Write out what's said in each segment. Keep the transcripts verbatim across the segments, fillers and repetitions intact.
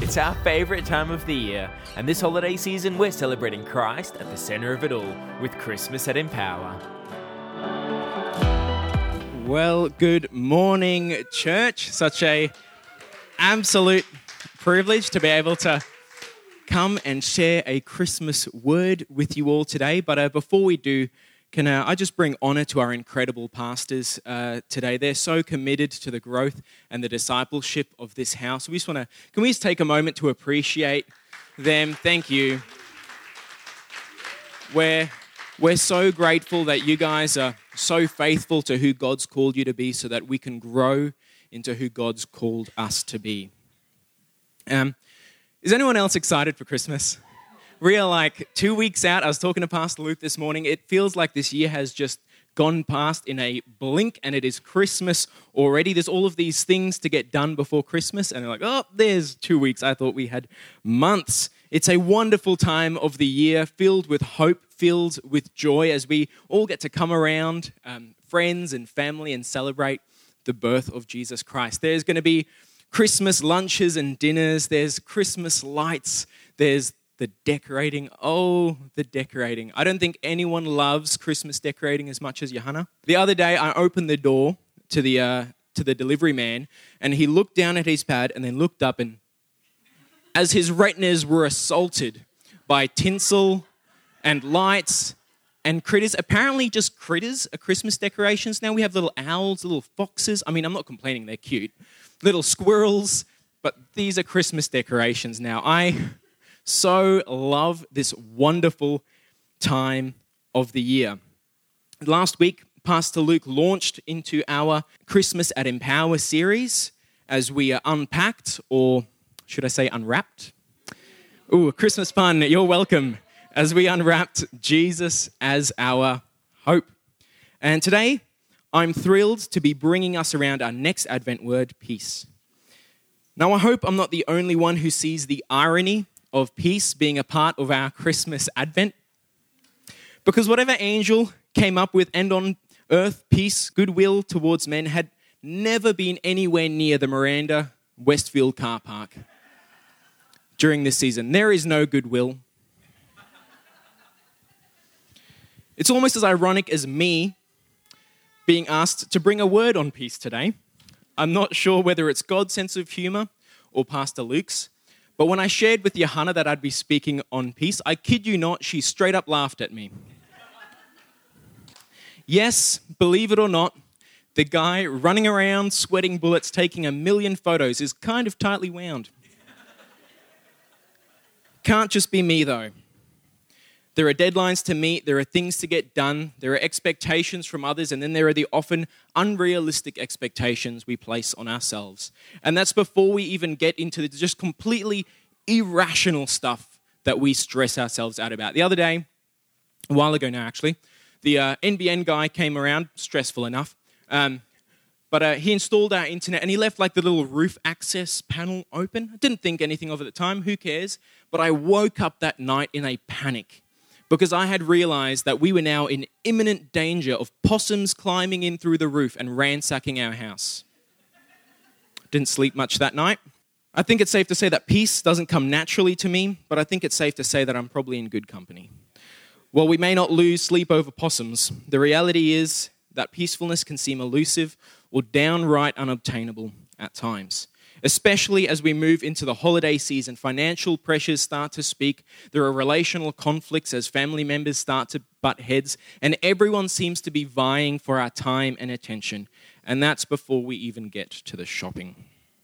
It's our favourite time of the year, and this holiday season we're celebrating Christ at the centre of it all with Christmas at Empower. Well, good morning, church. Such a absolute privilege to be able to come and share a Christmas word with you all today. But uh, before we do, can uh, I just bring honour to our incredible pastors uh, today? They're so committed to the growth and the discipleship of this house. We just want to, can we just take a moment to appreciate them? Thank you. We're, we're so grateful that you guys are so faithful to who God's called you to be so that we can grow into who God's called us to be. Um, is anyone else excited for Christmas? Real, like two weeks out, I was talking to Pastor Luke this morning. It feels like this year has just gone past in a blink and it is Christmas already. There's all of these things to get done before Christmas and they're like, oh, there's two weeks. I thought we had months. It's a wonderful time of the year filled with hope, filled with joy as we all get to come around, um, friends and family, and celebrate the birth of Jesus Christ. There's going to be Christmas lunches and dinners. There's Christmas lights. There's the decorating. Oh, the decorating. I don't think anyone loves Christmas decorating as much as Johanna. The other day, I opened the door to the uh, to the delivery man, and he looked down at his pad and then looked up, and as his retinas were assaulted by tinsel and lights and critters, apparently just critters are Christmas decorations now. We have little owls, little foxes. I mean, I'm not complaining, they're cute. Little squirrels, but these are Christmas decorations now. I so love this wonderful time of the year. Last week, Pastor Luke launched into our Christmas at Empower series as we uh, unpacked, or should I say unwrapped? Ooh, Christmas fun, you're welcome. As we unwrapped Jesus as our hope. And today, I'm thrilled to be bringing us around our next Advent word, peace. Now, I hope I'm not the only one who sees the irony of peace being a part of our Christmas Advent. Because whatever angel came up with and on earth, peace, goodwill towards men had never been anywhere near the Miranda Westfield car park during this season. There is no goodwill. It's almost as ironic as me being asked to bring a word on peace today. I'm not sure whether it's God's sense of humor or Pastor Luke's, but when I shared with Johanna that I'd be speaking on peace, I kid you not, she straight up laughed at me. Yes, believe it or not, the guy running around, sweating bullets, taking a million photos is kind of tightly wound. Can't just be me though. There are deadlines to meet, there are things to get done, there are expectations from others, and then there are the often unrealistic expectations we place on ourselves. And that's before we even get into the just completely irrational stuff that we stress ourselves out about. The other day, a while ago now actually, the uh, N B N guy came around, stressful enough, um, but uh, he installed our internet and he left like the little roof access panel open. I didn't think anything of it at the time, who cares? But I woke up that night in a panic, because I had realized that we were now in imminent danger of possums climbing in through the roof and ransacking our house. Didn't sleep much that night. I think it's safe to say that peace doesn't come naturally to me, but I think it's safe to say that I'm probably in good company. While we may not lose sleep over possums, the reality is that peacefulness can seem elusive or downright unobtainable at times. Especially as we move into the holiday season, financial pressures start to speak, there are relational conflicts as family members start to butt heads, and everyone seems to be vying for our time and attention. And that's before we even get to the shopping.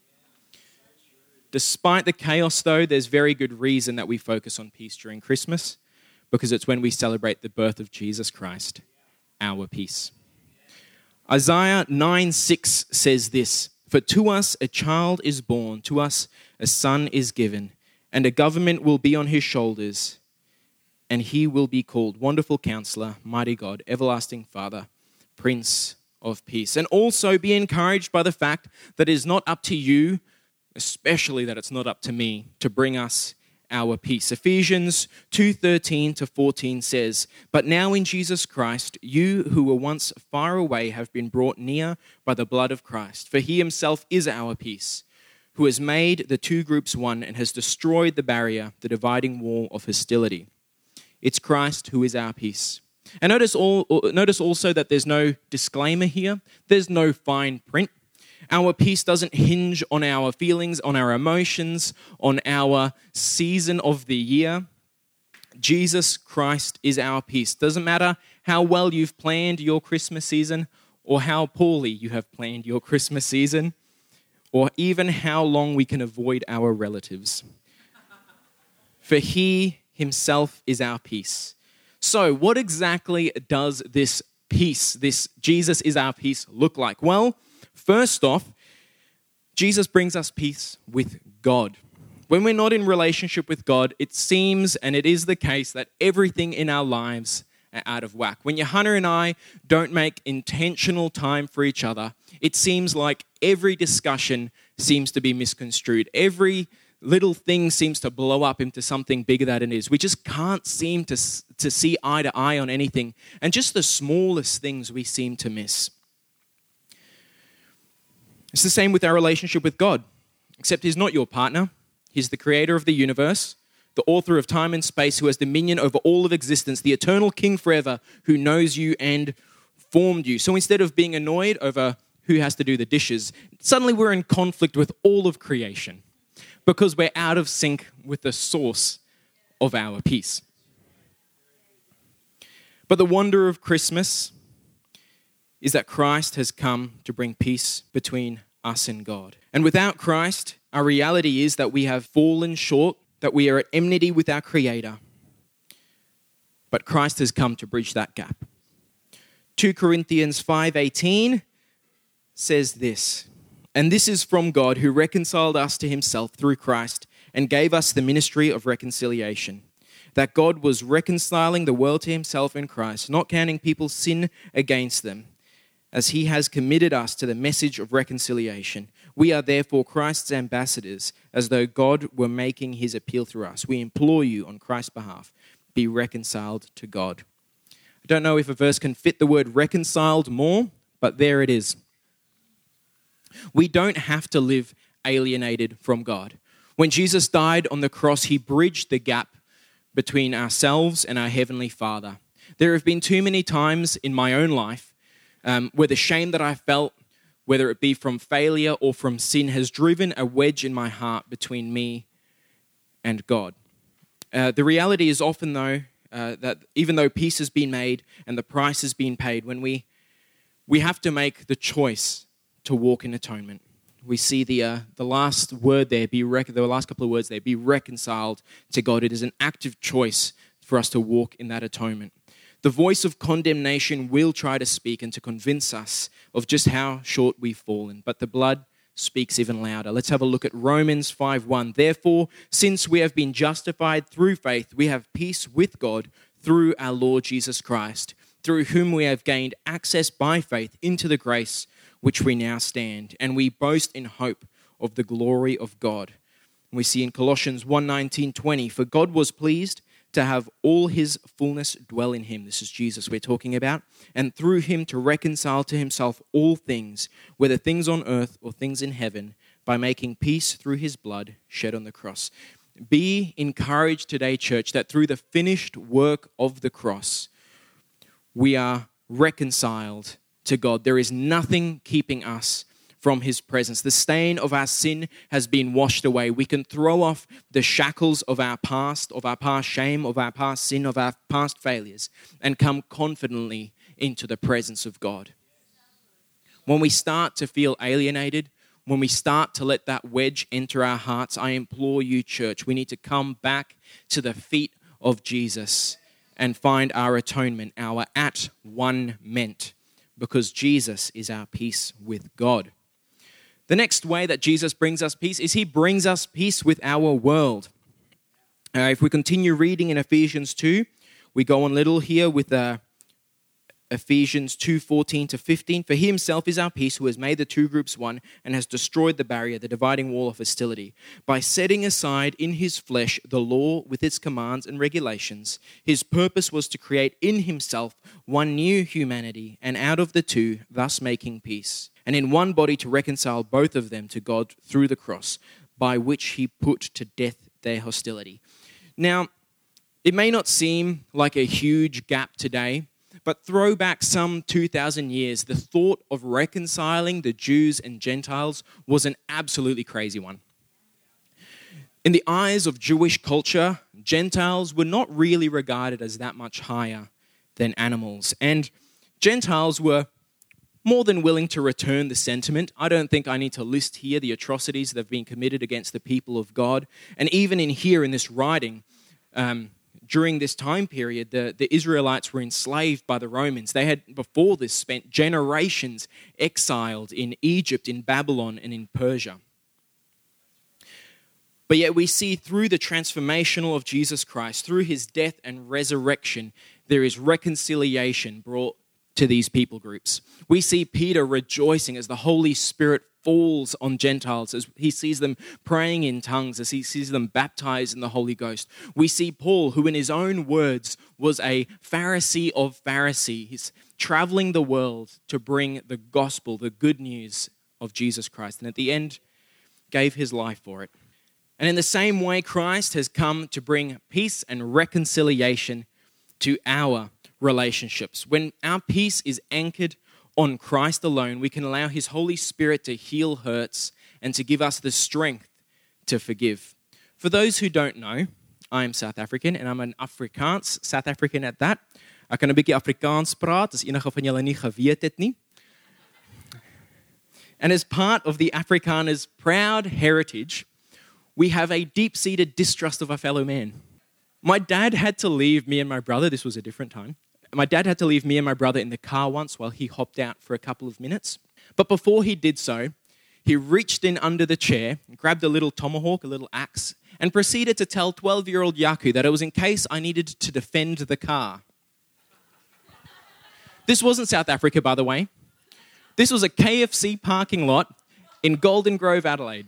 Despite the chaos, though, there's very good reason that we focus on peace during Christmas, because it's when we celebrate the birth of Jesus Christ, our peace. Isaiah nine six says this, "For to us a child is born, to us a son is given, and a government will be on his shoulders, and he will be called Wonderful Counselor, Mighty God, Everlasting Father, Prince of Peace." And also be encouraged by the fact that it is not up to you, especially that it's not up to me, to bring us our peace. Ephesians two thirteen to fourteen says, "But now in Jesus Christ, you who were once far away have been brought near by the blood of Christ, for he himself is our peace, who who has made the two groups one and has destroyed the barrier, the dividing wall of hostility. It's Christ who is our peace. And notice, all, notice also that there's no disclaimer here. There's no fine print. Our peace doesn't hinge on our feelings, on our emotions, on our season of the year. Jesus Christ is our peace. Doesn't matter how well you've planned your Christmas season or how poorly you have planned your Christmas season or even how long we can avoid our relatives. For he himself is our peace. So what exactly does this peace, this Jesus is our peace, look like? Well, first off, Jesus brings us peace with God. When we're not in relationship with God, it seems, and it is the case, that everything in our lives are out of whack. When Johanna and I don't make intentional time for each other, it seems like every discussion seems to be misconstrued. Every little thing seems to blow up into something bigger than it is. We just can't seem to, to see eye to eye on anything. And just the smallest things we seem to miss. It's the same with our relationship with God, except he's not your partner. He's the creator of the universe, the author of time and space, who has dominion over all of existence, the eternal king forever, who knows you and formed you. So instead of being annoyed over who has to do the dishes, suddenly we're in conflict with all of creation because we're out of sync with the source of our peace. But the wonder of Christmas is that Christ has come to bring peace between us and God. And without Christ, our reality is that we have fallen short, that we are at enmity with our Creator. But Christ has come to bridge that gap. Second Corinthians five eighteen says this, "And this is from God, who reconciled us to himself through Christ and gave us the ministry of reconciliation. That God was reconciling the world to himself in Christ, not counting people's sin against them, as he has committed us to the message of reconciliation. We are therefore Christ's ambassadors, as though God were making his appeal through us. We implore you on Christ's behalf, be reconciled to God." I don't know if a verse can fit the word reconciled more, but there it is. We don't have to live alienated from God. When Jesus died on the cross, he bridged the gap between ourselves and our Heavenly Father. There have been too many times in my own life um, where the shame that I felt, whether it be from failure or from sin, has driven a wedge in my heart between me and God. Uh, the reality is often, though, uh, that even though peace has been made and the price has been paid, when we we have to make the choice to walk in atonement. We see the uh, the last word there, be rec- the last couple of words there, be reconciled to God. It is an active choice for us to walk in that atonement. The voice of condemnation will try to speak and to convince us of just how short we've fallen, but the blood speaks even louder. Let's have a look at Romans five one. "Therefore, since we have been justified through faith, we have peace with God through our Lord Jesus Christ, through whom we have gained access by faith into the grace which we now stand, and we boast in hope of the glory of God." And we see in Colossians one nineteen twenty, "For God was pleased to have all his fullness dwell in him." This is Jesus we're talking about. "And through him to reconcile to himself all things, whether things on earth or things in heaven, by making peace through his blood shed on the cross." Be encouraged today, church, that through the finished work of the cross, we are reconciled to God. There is nothing keeping us from his presence. The stain of our sin has been washed away. We can throw off the shackles of our past, of our past shame, of our past sin, of our past failures, and come confidently into the presence of God. When we start to feel alienated, when we start to let that wedge enter our hearts, I implore you, church, we need to come back to the feet of Jesus and find our atonement, our at one meant, because Jesus is our peace with God. The next way that Jesus brings us peace is he brings us peace with our world. Uh, if we continue reading in Ephesians two, we go on little here with uh, Ephesians two fourteen to fifteen. "For he himself is our peace, who has made the two groups one and has destroyed the barrier, the dividing wall of hostility, by setting aside in his flesh the law with its commands and regulations. His purpose was to create in himself one new humanity, and out of the two, thus making peace, and in one body to reconcile both of them to God through the cross, by which he put to death their hostility. Now, it may not seem like a huge gap today, but throw back some two thousand years, the thought of reconciling the Jews and Gentiles was an absolutely crazy one. In the eyes of Jewish culture, Gentiles were not really regarded as that much higher than animals. And Gentiles were more than willing to return the sentiment. I don't think I need to list here the atrocities that have been committed against the people of God. And even in here in this writing, um, during this time period, the, the Israelites were enslaved by the Romans. They had, before this, spent generations exiled in Egypt, in Babylon, and in Persia. But yet we see through the transformational of Jesus Christ, through his death and resurrection, there is reconciliation brought to these people groups. We see Peter rejoicing as the Holy Spirit falls on Gentiles, as he sees them praying in tongues, as he sees them baptized in the Holy Ghost. We see Paul, who in his own words was a Pharisee of Pharisees. He's traveling the world to bring the gospel, the good news of Jesus Christ, and at the end gave his life for it. And in the same way, Christ has come to bring peace and reconciliation to our relationships. When our peace is anchored on Christ alone, we can allow his Holy Spirit to heal hurts and to give us the strength to forgive. For those who don't know, I'm South African and I'm an Afrikaans South African at that. Ek kan 'n bietjie Afrikaans praat as enige van julle nie geweet het nie. And as part of the Afrikaners' proud heritage, we have a deep-seated distrust of our fellow man. My dad had to leave me and my brother, this was a different time, my dad had to leave me and my brother in the car once while he hopped out for a couple of minutes. But before he did so, he reached in under the chair, grabbed a little tomahawk, a little axe, and proceeded to tell twelve-year-old Yaku that it was in case I needed to defend the car. This wasn't South Africa, by the way. This was a K F C parking lot in Golden Grove, Adelaide.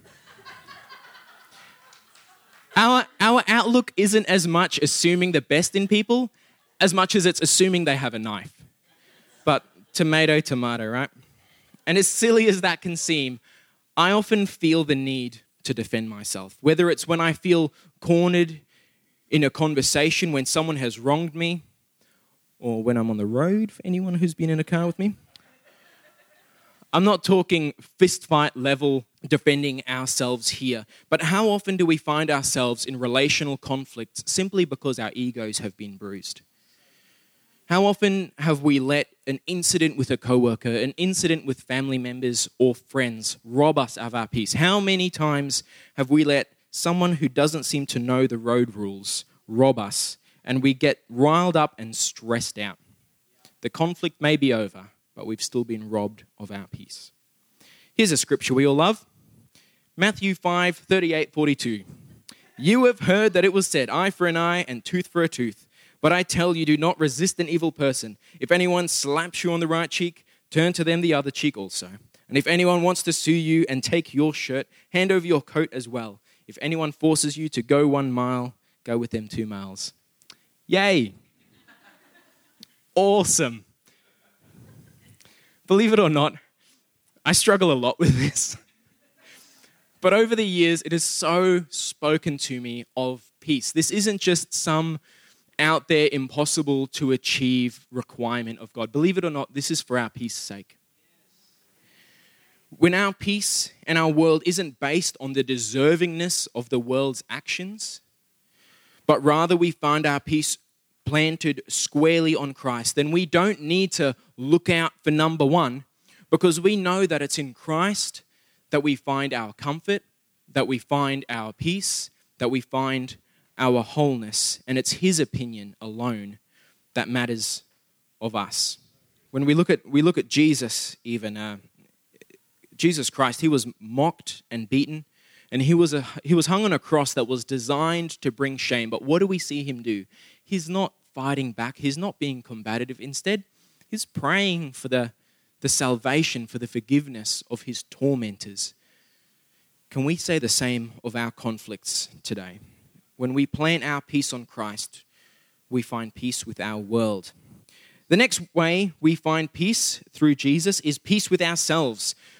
Our, our outlook isn't as much assuming the best in people as much as it's assuming they have a knife. But tomato, tomato, right? And as silly as that can seem, I often feel the need to defend myself. Whether it's when I feel cornered in a conversation when someone has wronged me, or when I'm on the road, for anyone who's been in a car with me. I'm not talking fist fight level defending ourselves here, but how often do we find ourselves in relational conflicts simply because our egos have been bruised? How often have we let an incident with a coworker, an incident with family members or friends rob us of our peace? How many times have we let someone who doesn't seem to know the road rules rob us and we get riled up and stressed out? The conflict may be over, but we've still been robbed of our peace. Here's a scripture we all love. Matthew five, thirty-eight, forty-two. You have heard that it was said, eye for an eye and tooth for a tooth. But I tell you, do not resist an evil person. If anyone slaps you on the right cheek, turn to them the other cheek also. And if anyone wants to sue you and take your shirt, hand over your coat as well. If anyone forces you to go one mile, go with them two miles. Yay. Awesome. Believe it or not, I struggle a lot with this. But over the years, it has so spoken to me of peace. This isn't just some out there impossible to achieve requirement of God. Believe it or not, this is for our peace's sake. When our peace and our world isn't based on the deservingness of the world's actions, but rather we find our peace planted squarely on Christ, then we don't need to look out for number one, because we know that it's in Christ that we find our comfort, that we find our peace, that we find our wholeness, and it's his opinion alone that matters of us. When we look at we look at Jesus, even uh, Jesus Christ, he was mocked and beaten, and he was a he was hung on a cross that was designed to bring shame. But what do we see him do? He's not fighting back. He's not being combative. Instead, he's praying for the the salvation, for the forgiveness of his tormentors. Can we say the same of our conflicts today? When we plant our peace on Christ, we find peace with our world. The next way we find peace through Jesus is peace with ourselves.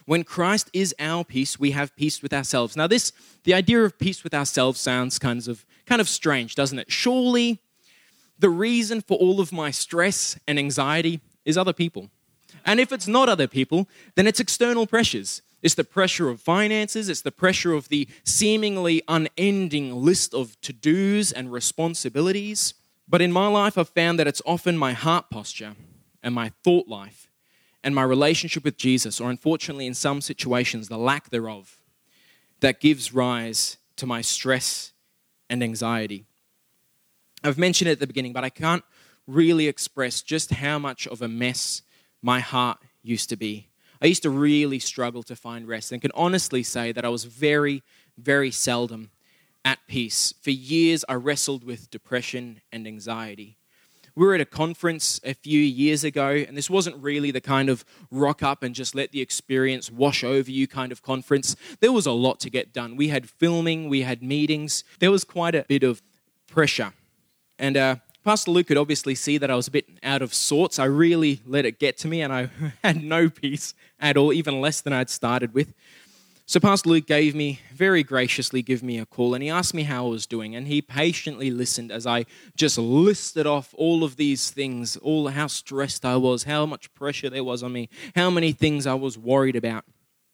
When Christ is our peace, we have peace with ourselves. Now this, the idea of peace with ourselves sounds kind of, kind of strange, doesn't it? Surely the reason for all of my stress and anxiety is other people. And if it's not other people, then it's external pressures. It's the pressure of finances. It's the pressure of the seemingly unending list of to-dos and responsibilities. But in my life, I've found that it's often my heart posture and my thought life and my relationship with Jesus, or unfortunately in some situations, the lack thereof, that gives rise to my stress and anxiety. I've mentioned it at the beginning, but I can't really express just how much of a mess my heart used to be. I used to really struggle to find rest and can honestly say that I was very, very seldom at peace. For years, I wrestled with depression and anxiety. We were at a conference a few years ago, and this wasn't really the kind of rock up and just let the experience wash over you kind of conference. There was a lot to get done. We had filming, we had meetings. There was quite a bit of pressure. And uh, Pastor Luke could obviously see that I was a bit out of sorts. I really let it get to me, and I had no peace at all, even less than I'd started with. So Pastor Luke gave me, very graciously gave me a call, and he asked me how I was doing, and he patiently listened as I just listed off all of these things, all how stressed I was, how much pressure there was on me, how many things I was worried about.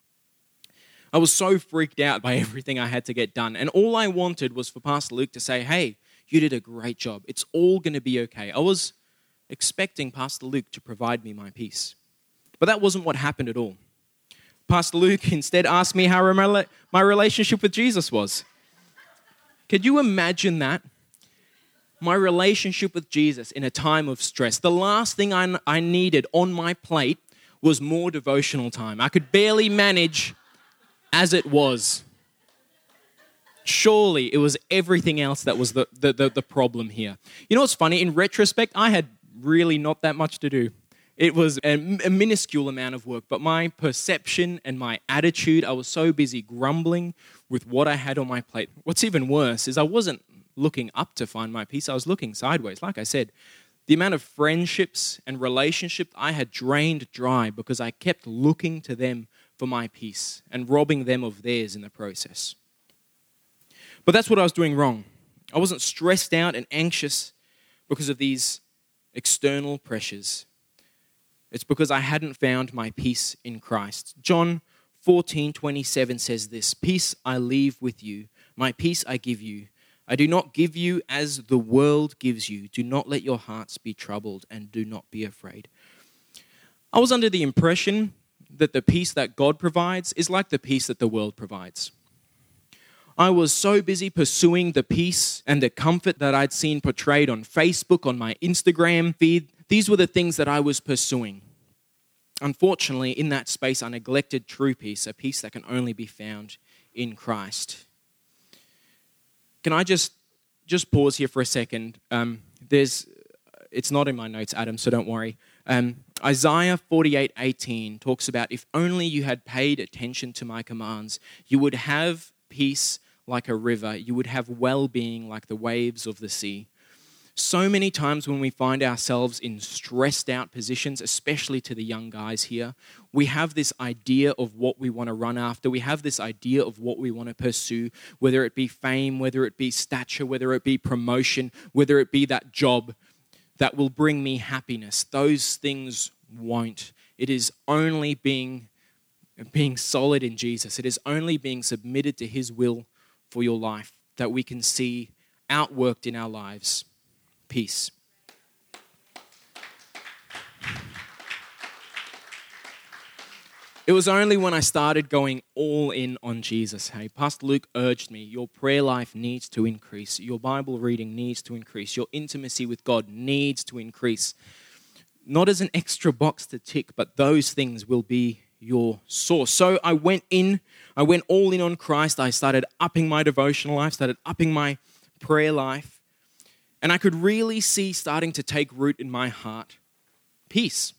I was so freaked out by everything I had to get done, and all I wanted was for Pastor Luke to say, hey, you did a great job. It's all going to be okay. I was expecting Pastor Luke to provide me my peace. But that wasn't what happened at all. Pastor Luke instead asked me how my relationship with Jesus was. Could you imagine that? My relationship with Jesus in a time of stress. The last thing I, I needed on my plate was more devotional time. I could barely manage as it was. Surely it was everything else that was the, the, the, the problem here. You know what's funny? In retrospect, I had really not that much to do. It was a, a minuscule amount of work, but my perception and my attitude, I was so busy grumbling with what I had on my plate. What's even worse is I wasn't looking up to find my peace. I was looking sideways. Like I said, the amount of friendships and relationships I had drained dry because I kept looking to them for my peace and robbing them of theirs in the process. But that's what I was doing wrong. I wasn't stressed out and anxious because of these external pressures. It's because I hadn't found my peace in Christ. John fourteen twenty-seven says this, "Peace I leave with you, my peace I give you. I do not give you as the world gives you. Do not let your hearts be troubled and do not be afraid." I was under the impression that the peace that God provides is like the peace that the world provides. I was so busy pursuing the peace and the comfort that I'd seen portrayed on Facebook, on my Instagram feed. These were the things that I was pursuing. Unfortunately, in that space, I neglected true peace, a peace that can only be found in Christ. Can I just just pause here for a second? Um, there's, it's not in my notes, Adam, so don't worry. Um, Isaiah forty-eight eighteen talks about, "If only you had paid attention to my commands, you would have peace like a river. You would have well-being like the waves of the sea." So many times when we find ourselves in stressed out positions, especially to the young guys here, we have this idea of what we want to run after. We have this idea of what we want to pursue, whether it be fame, whether it be stature, whether it be promotion, whether it be that job that will bring me happiness. Those things won't. It is only being, being solid in Jesus. It is only being submitted to His will for your life that we can see outworked in our lives. Peace. It was only when I started going all in on Jesus. Hey, Pastor Luke urged me, your prayer life needs to increase. Your Bible reading needs to increase. Your intimacy with God needs to increase. Not as an extra box to tick, but those things will be your source. So I went in, I went all in on Christ. I started upping my devotional life, started upping my prayer life. And I could really see starting to take root in my heart peace.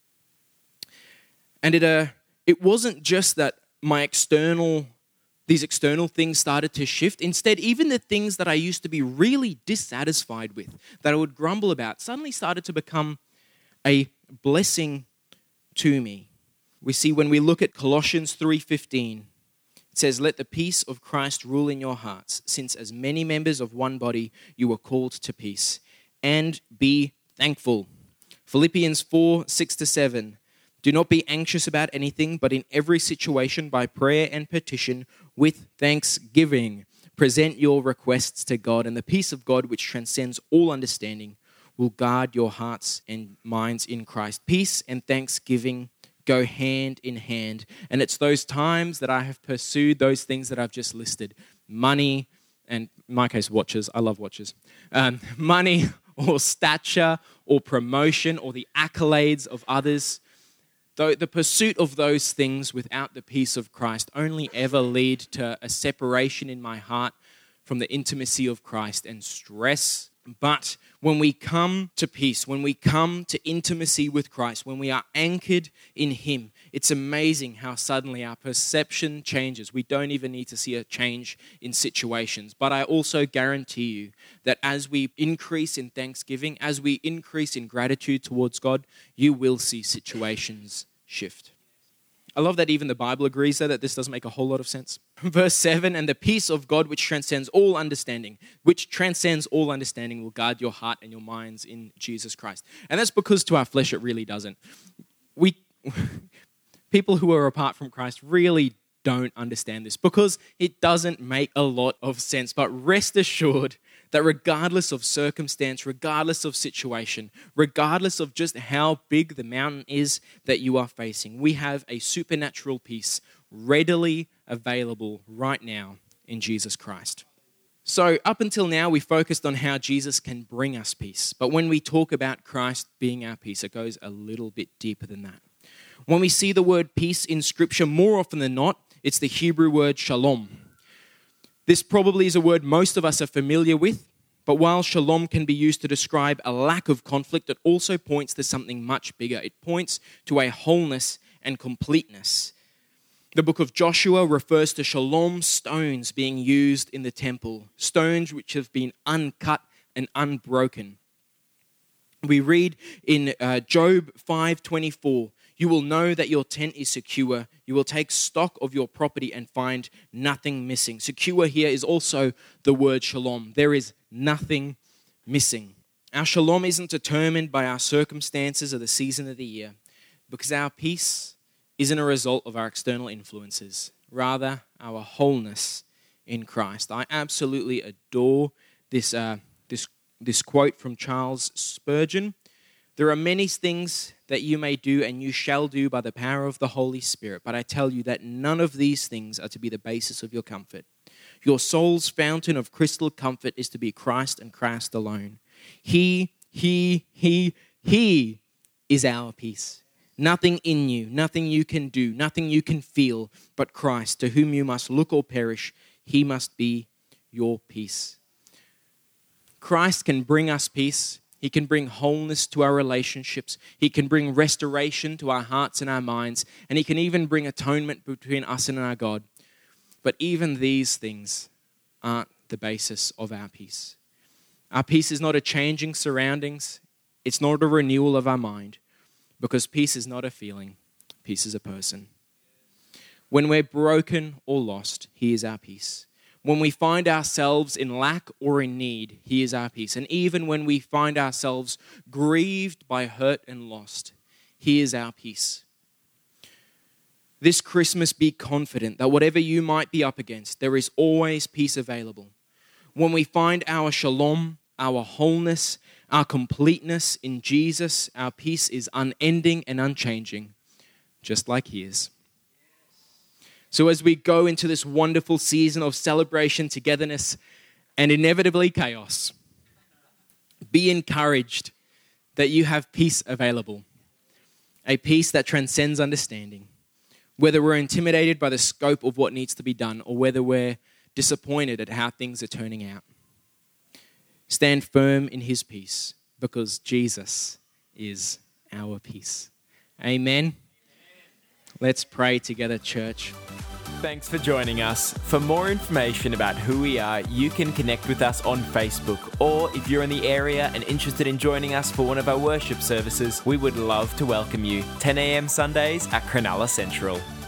And it uh, it wasn't just that my external, these external things started to shift. Instead, even the things that I used to be really dissatisfied with, that I would grumble about, suddenly started to become a blessing to me. We see when we look at Colossians three fifteen, it says, "Let the peace of Christ rule in your hearts, since as many members of one body you were called to peace, and be thankful." Philippians four six to seven, "Do not be anxious about anything, but in every situation by prayer and petition with thanksgiving, present your requests to God, and the peace of God, which transcends all understanding, will guard your hearts and minds in Christ." Peace and thanksgiving go hand in hand. And it's those times that I have pursued those things that I've just listed. Money, and in my case, watches. I love watches. Um, money or stature or promotion or the accolades of others. Though the pursuit of those things without the peace of Christ only ever lead to a separation in my heart from the intimacy of Christ and stress. But when we come to peace, when we come to intimacy with Christ, when we are anchored in Him, it's amazing how suddenly our perception changes. We don't even need to see a change in situations. But I also guarantee you that as we increase in thanksgiving, as we increase in gratitude towards God, you will see situations shift. I love that even the Bible agrees there that this doesn't make a whole lot of sense. Verse seven, "And the peace of God which transcends all understanding, which transcends all understanding will guard your heart and your minds in Jesus Christ." And that's because to our flesh it really doesn't. We, people who are apart from Christ really don't understand this because it doesn't make a lot of sense. But rest assured that regardless of circumstance, regardless of situation, regardless of just how big the mountain is that you are facing, we have a supernatural peace readily available right now in Jesus Christ. So up until now, we focused on how Jesus can bring us peace. But when we talk about Christ being our peace, it goes a little bit deeper than that. When we see the word peace in Scripture, more often than not, it's the Hebrew word shalom. This probably is a word most of us are familiar with, but while shalom can be used to describe a lack of conflict, it also points to something much bigger. It points to a wholeness and completeness. The book of Joshua refers to shalom stones being used in the temple, stones which have been uncut and unbroken. We read in uh, Job five twenty-four, "You will know that your tent is secure. You will take stock of your property and find nothing missing." Secure here is also the word shalom. There is nothing missing. Our shalom isn't determined by our circumstances or the season of the year, because our peace isn't a result of our external influences, rather our wholeness in Christ. I absolutely adore this uh, this this quote from Charles Spurgeon. "There are many things that you may do and you shall do by the power of the Holy Spirit, but I tell you that none of these things are to be the basis of your comfort. Your soul's fountain of crystal comfort is to be Christ and Christ alone. He, He, He, He is our peace. Nothing in you, nothing you can do, nothing you can feel, but Christ, to whom you must look or perish. He must be your peace." Christ can bring us peace. He can bring wholeness to our relationships. He can bring restoration to our hearts and our minds. And He can even bring atonement between us and our God. But even these things aren't the basis of our peace. Our peace is not a changing surroundings. It's not a renewal of our mind. Because peace is not a feeling. Peace is a person. When we're broken or lost, He is our peace. When we find ourselves in lack or in need, He is our peace. And even when we find ourselves grieved by hurt and lost, He is our peace. This Christmas, be confident that whatever you might be up against, there is always peace available. When we find our shalom, our wholeness, our completeness in Jesus, our peace is unending and unchanging, just like His. So as we go into this wonderful season of celebration, togetherness, and inevitably chaos, be encouraged that you have peace available, a peace that transcends understanding. Whether we're intimidated by the scope of what needs to be done or whether we're disappointed at how things are turning out, stand firm in His peace because Jesus is our peace. Amen. Let's pray together, church. Thanks for joining us. For more information about who we are, you can connect with us on Facebook, or if you're in the area and interested in joining us for one of our worship services, we would love to welcome you. ten a.m. Sundays at Cronulla Central.